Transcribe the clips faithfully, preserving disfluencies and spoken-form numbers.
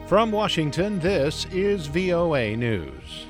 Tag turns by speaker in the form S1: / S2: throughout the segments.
S1: From Washington, this is V O A News.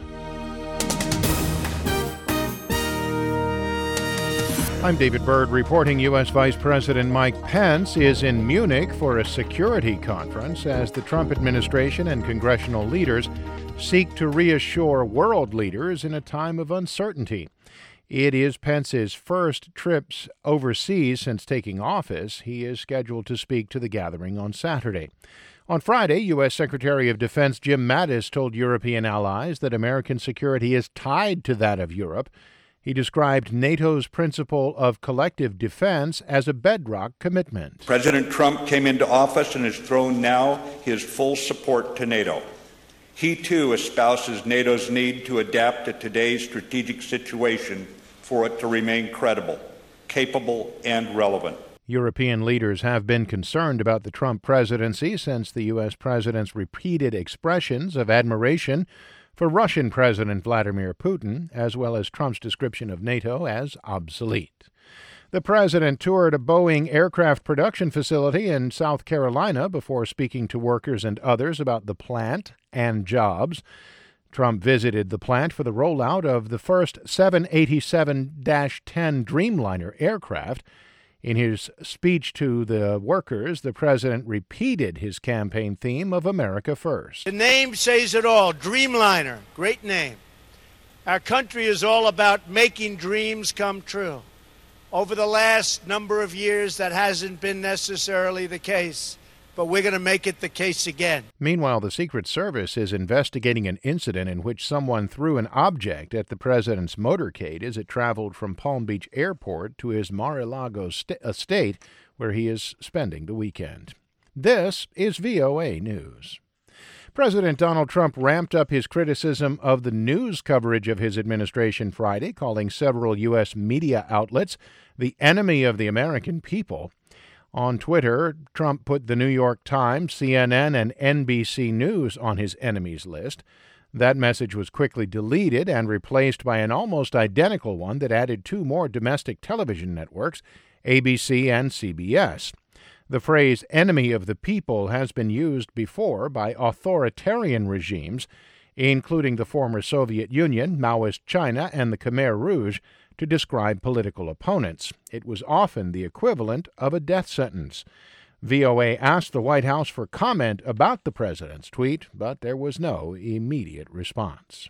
S1: I'm David Byrd reporting U S. Vice President Mike Pence is in Munich for a security conference as the Trump administration and congressional leaders seek to reassure world leaders in a time of uncertainty. It is Pence's first trips overseas since taking office. He is scheduled to speak to the gathering on Saturday. On Friday, U S. Secretary of Defense Jim Mattis told European allies that American security is tied to that of Europe. He described NATO's principle of collective defense as a bedrock commitment.
S2: President Trump came into office and has thrown now his full support to NATO. He, too, espouses NATO's need to adapt to today's strategic situation for it to remain credible, capable, and relevant.
S1: European leaders have been concerned about the Trump presidency since the U S president's repeated expressions of admiration for Russian President Vladimir Putin, as well as Trump's description of NATO as obsolete. The president toured a Boeing aircraft production facility in South Carolina before speaking to workers and others about the plant and jobs. Trump visited the plant for the rollout of the first seven eighty-seven dash ten Dreamliner aircraft. In his speech to the workers, the president repeated his campaign theme of America First.
S3: The name says it all, Dreamliner, great name. Our country is all about making dreams come true. Over the last number of years, that hasn't been necessarily the case, but we're going to make it the case again.
S1: Meanwhile, the Secret Service is investigating an incident in which someone threw an object at the president's motorcade as it traveled from Palm Beach Airport to his Mar-a-Lago st- estate, where he is spending the weekend. This is V O A News. President Donald Trump ramped up his criticism of the news coverage of his administration Friday, calling several U S media outlets the enemy of the American people. On Twitter, Trump put the New York Times, C N N, and N B C News on his enemies list. That message was quickly deleted and replaced by an almost identical one that added two more domestic television networks, A B C and C B S. The phrase enemy of the people has been used before by authoritarian regimes, including the former Soviet Union, Maoist China, and the Khmer Rouge, to describe political opponents. It was often the equivalent of a death sentence. V O A asked the White House for comment about the president's tweet, but there was no immediate response.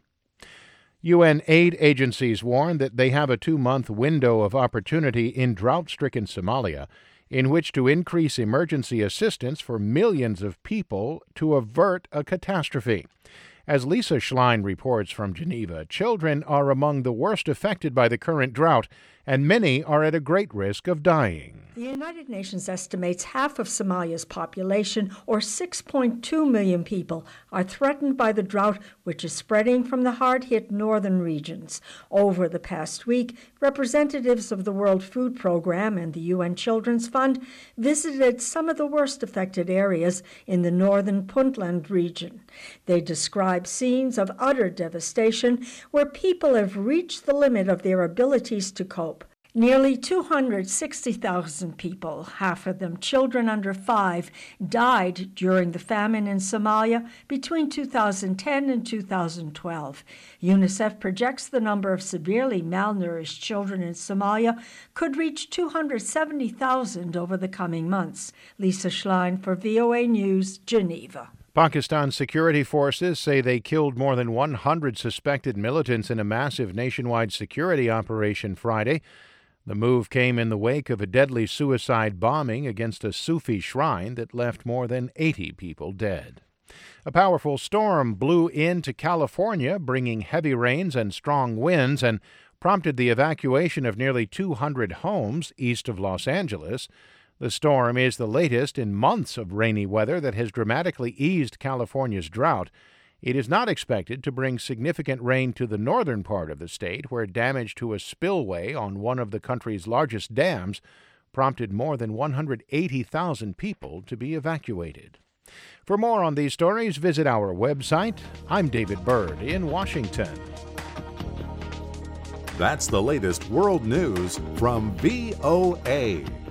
S1: U N aid agencies warn that they have a two-month window of opportunity in drought-stricken Somalia in which to increase emergency assistance for millions of people to avert a catastrophe. As Lisa Schlein reports from Geneva, children are among the worst affected by the current drought, and many are at a great risk of dying.
S4: The United Nations estimates half of Somalia's population, or six point two million people, are threatened by the drought, which is spreading from the hard-hit northern regions. Over the past week, representatives of the World Food Program and the U N Children's Fund visited some of the worst affected areas in the northern Puntland region. They describe scenes of utter devastation where people have reached the limit of their abilities to cope. Nearly two hundred sixty thousand people, half of them children under five, died during the famine in Somalia between two thousand ten and two thousand twelve. UNICEF projects the number of severely malnourished children in Somalia could reach two hundred seventy thousand over the coming months. Lisa Schlein for V O A News, Geneva.
S1: Pakistan's security forces say they killed more than one hundred suspected militants in a massive nationwide security operation Friday. The move came in the wake of a deadly suicide bombing against a Sufi shrine that left more than eighty people dead. A powerful storm blew into California, bringing heavy rains and strong winds, and prompted the evacuation of nearly two hundred homes east of Los Angeles. The storm is the latest in months of rainy weather that has dramatically eased California's drought. It is not expected to bring significant rain to the northern part of the state, where damage to a spillway on one of the country's largest dams prompted more than one hundred eighty thousand people to be evacuated. For more on these stories, visit our website. I'm David Byrd in Washington.
S5: That's the latest world news from V O A.